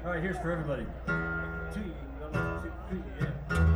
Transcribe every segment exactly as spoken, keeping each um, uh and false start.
All right, here's for everybody. Two, one, two, three, yeah.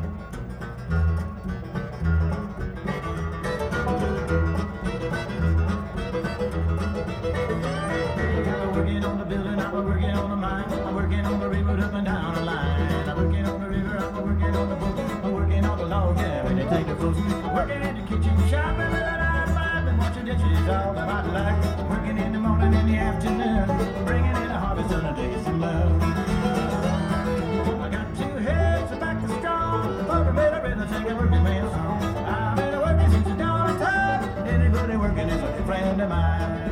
I'm working on the building, I'm working on the mine, I'm working on the river up and down the line. I'm working on the river, I'm working on the boat, I'm working on the log cabin and take the floats. I'm working in the kitchen, shopping at the night, I've been washing dishes all my life. I'm working in the morning, in the afternoon, bringing in a harvest on the days of love. I got two heads, a back to strong, for the better rhythm, sing a working man's song. I've been working since the dawn of time, anybody working is a friend of mine.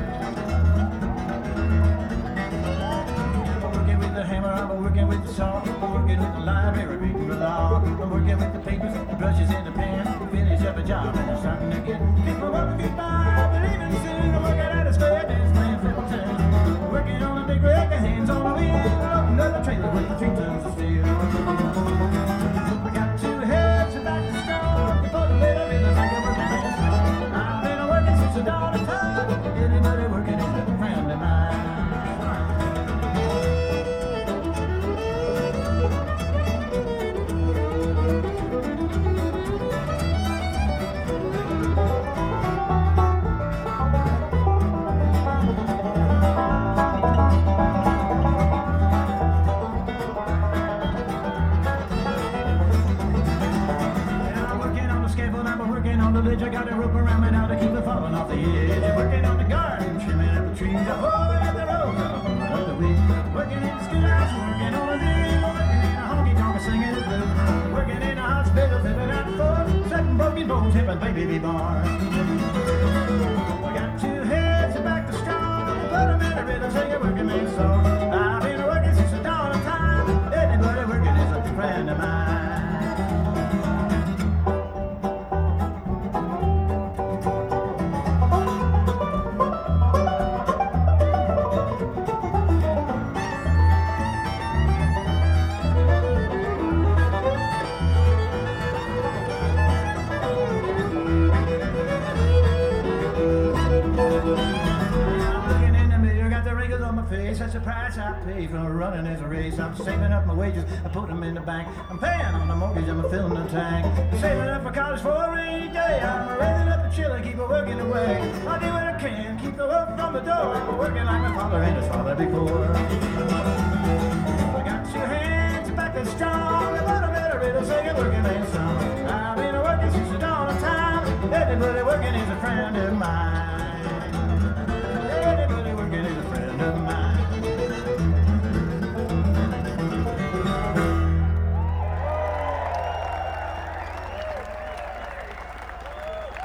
I'm working with the saw, I'm working with the library, reading the law. I'm working with the papers, the brushes and the pen. Finish up a job and I'm starting again. People want to get by, believing soon. I'm working at a square dance, playing flip ten. Working on a big rig, hands on the wheel. Loading up a trailer with the three tons of steel. I got two heads and back to strong. You put a little in the like a working man's song. I've been working since the dawn of time. Anybody working is a friend of mine. I got a rope around me now to keep it falling off the edge. I'm working on the garden, trimming up the trees. I'm holding up the road, I'm pulling up the weeds. Working in the schoolhouse, working on the dig. Working in a honky-tonk, singing the blues. Working in a hospital, filling out the floor. Setting broken bones, hipping baby barn. I got two heads and back to strong. Put them in a rhythm, sing a working man's song. I've been working since the dawn of time. Anybody working is a friend of mine. That's the price I pay for running this race. I'm saving up my wages, I put them in the bank. I'm paying on the mortgage, I'm filling the tank. I'm saving up for college for a rainy day. I'm raising up a chiller, keep it working away. I do what I can, keep the hook from the door. I'm working like my father and his father before. I got two hands, back and strong. I put them in a riddle, sing a working man's song. I've been working since the dawn of time. Everybody working is a friend of mine.